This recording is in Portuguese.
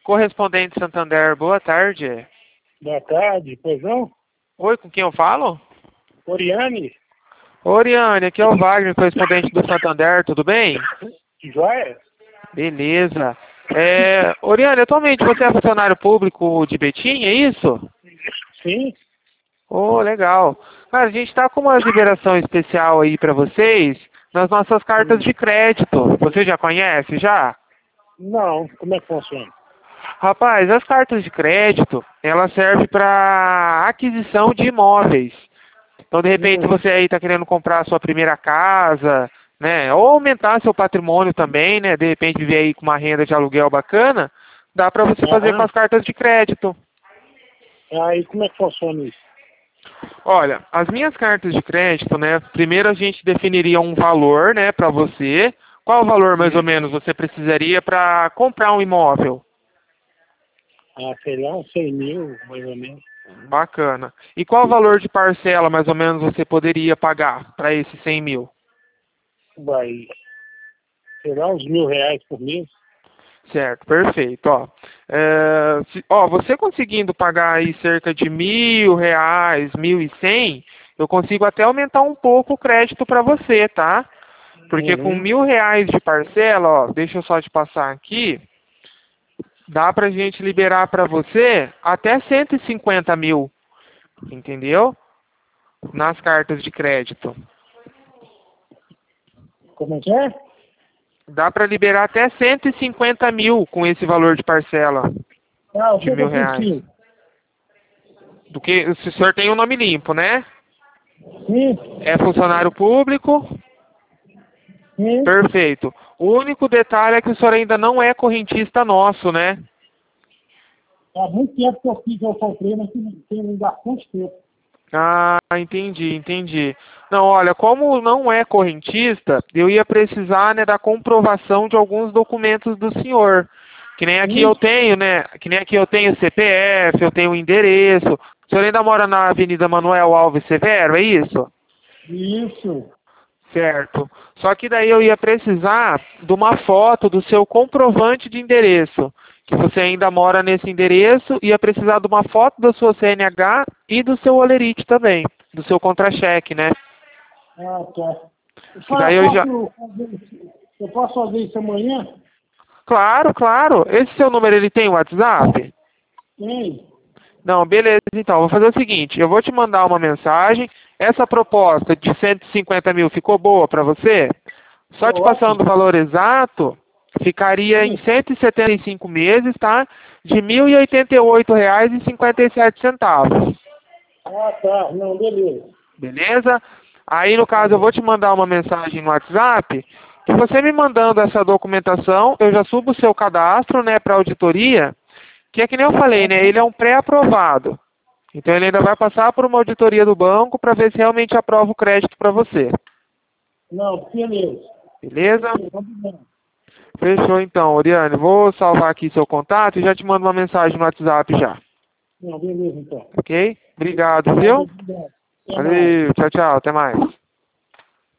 Correspondente Santander, boa tarde. Boa tarde, pois não? Oi, com quem eu falo? Oriane, Oriane, aqui é o Wagner, correspondente do Santander, tudo bem? joia? Beleza. Oriane, atualmente você é funcionário público de Betim, é isso? Sim? Oh, legal. Cara, a gente está com uma liberação especial aí para vocês nas nossas cartas de crédito. Você já conhece, já? Não, como é que funciona? Rapaz, as cartas de crédito, elas servem para aquisição de imóveis. Então, de repente, você aí está querendo comprar a sua primeira casa, né? Ou aumentar seu patrimônio também, né? De repente, viver aí com uma renda de aluguel bacana, dá para você fazer com Aham. as cartas de crédito. Aí como é que funciona isso? Olha, as minhas cartas de crédito, né? Primeiro a gente definiria um valor, né, para você. Qual valor mais ou menos você precisaria para comprar um imóvel? Ah, sei lá, uns 100 mil, mais ou menos. Bacana. E qual valor de parcela mais ou menos você poderia pagar para esses 100 mil? Vai, sei lá, uns R$ 1.000 por mês. Certo, perfeito. Você conseguindo pagar aí cerca de R$ 1.000, 1.100, eu consigo até aumentar um pouco o crédito para você, tá? Porque com R$ 1.000 de parcela, ó, deixa eu só te passar aqui, dá pra gente liberar para você até 150 mil, entendeu? Nas cartas de crédito. Como é que é? Dá para liberar até 150 mil com esse valor de parcela Ah, o de que que eu R$ 1.000. preciso? Do que o senhor tem o nome limpo, né? Sim, É funcionário público? sim. Perfeito. O único detalhe é que o senhor ainda não é correntista nosso, né? Há muito tempo que eu comprei, mas tem bastante tempo. Ah, entendi. Não, olha, como não é correntista, eu ia precisar, né, da comprovação de alguns documentos do senhor. Que nem aqui eu Sim, tenho, né? Que nem aqui eu tenho CPF, eu tenho o endereço. O senhor ainda mora na Avenida Manuel Alves Severo, é isso? isso. Certo. Só que daí eu ia precisar de uma foto do seu comprovante de endereço, que você ainda mora nesse endereço, ia precisar de uma foto da sua CNH e do seu olerite também, do seu contra-cheque, né? Ah, tá. Que Só daí eu já... eu posso fazer isso amanhã? Claro. Esse seu número, ele tem WhatsApp? Tem. Não, beleza, então. Vou fazer o seguinte, eu vou te mandar uma mensagem. Essa proposta de 150 mil ficou boa para você? Só te passando Ótimo. o valor exato, ficaria em 175 meses, tá? De R$ 1.088,57. Ah, tá. Não, beleza. Beleza? Aí, no Tá caso, eu vou bom. te mandar uma mensagem no WhatsApp, que você me mandando essa documentação, eu já subo o seu cadastro, né, para auditoria, que é que nem eu falei, né, ele é um pré-aprovado. Então, ele ainda vai passar por uma auditoria do banco para ver se realmente aprova o crédito para você. Não, beleza. Beleza? Combinado. Fechou então, Oriane. Vou salvar aqui seu contato e já te mando uma mensagem no WhatsApp já. Não, beleza, então. Ok? Obrigado, Tá bom, viu? obrigado. Até mais. Valeu, tchau, até mais.